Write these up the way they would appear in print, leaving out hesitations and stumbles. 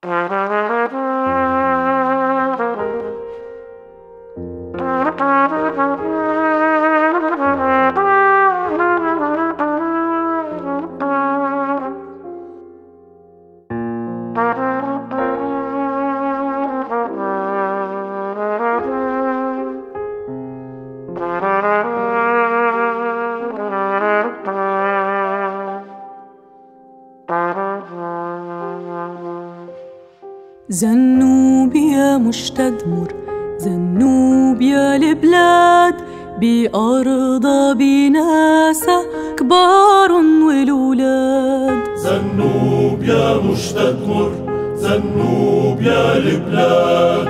زنوب يا مشتدمر، زنوب يا البلاد، بأرضها بناسها كبار والولاد. زنوب يا مشتدمر، زنوب يا البلاد،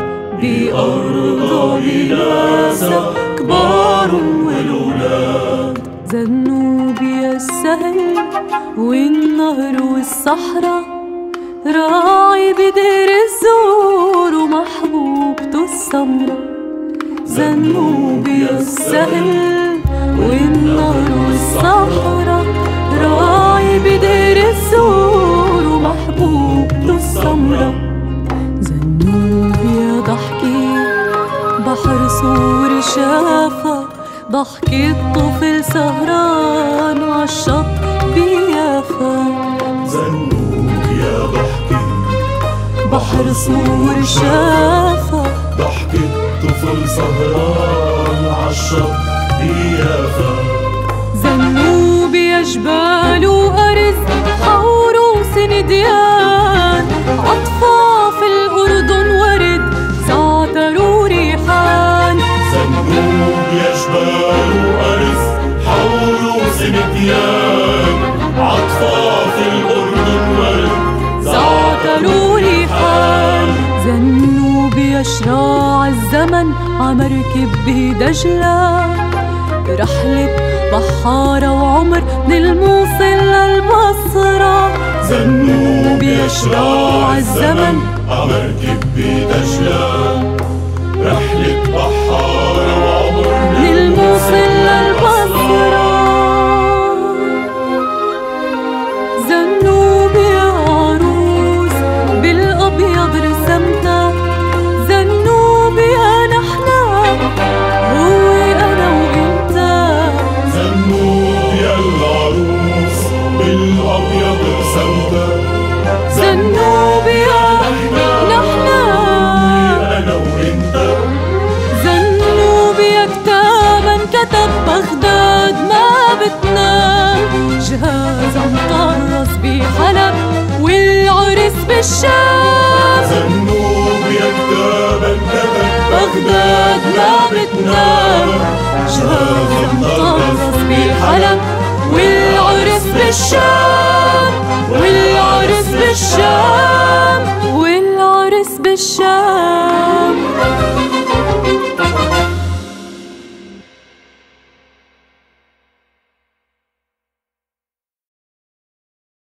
بأرضها بناسها كبار والولاد. زنوب يا السهل والنهر والصحراء، راعي بدير الزور ومحبوبته السمرة. زنوب يا السهل والنهر والصحراء، راعي بدير الزور ومحبوبته السمرة. زنوب يا ضحكي بحر صور شافا، ضحكة طفل سهران عالشط بيافا. زنوب يا ضحكي بحر صور شافا، ضحكة طفل سهران عالشط بيافا. زنوب يا جبال وأرز حور وسنديان، عطفاف الأردن ورد زعتر وريحان. زنوب يا جبال وأرز حور وسنديان، عطفاف الأردن ورد زعتر وريحان. زنوب يا شراع الزمن عمركب بدجلة، رحلة بحارة وعمر من الموصل للبصرة. زنوب يا شراع الزمن عمركب بدجلة، رحلة بحارة وعمر من الموصل للبصرة. زنوب يا عروس بالأبيض رسمتها، زنوب يا نحنا هو أنا وإنت. زنوب يا العروس بالأبيض رسمتها، زنوب يا نحنا أنا وإنت. زنوب يا كتابا كتب بغداد ما بتنام، جهاز مطرز بحلب والعرس بالشام. زنوب يا كتابا كتب بغداد ما بتنام، جهاز مطرز بحلب والعرس بالشام. والعرس بالشام، والعرس بالشام.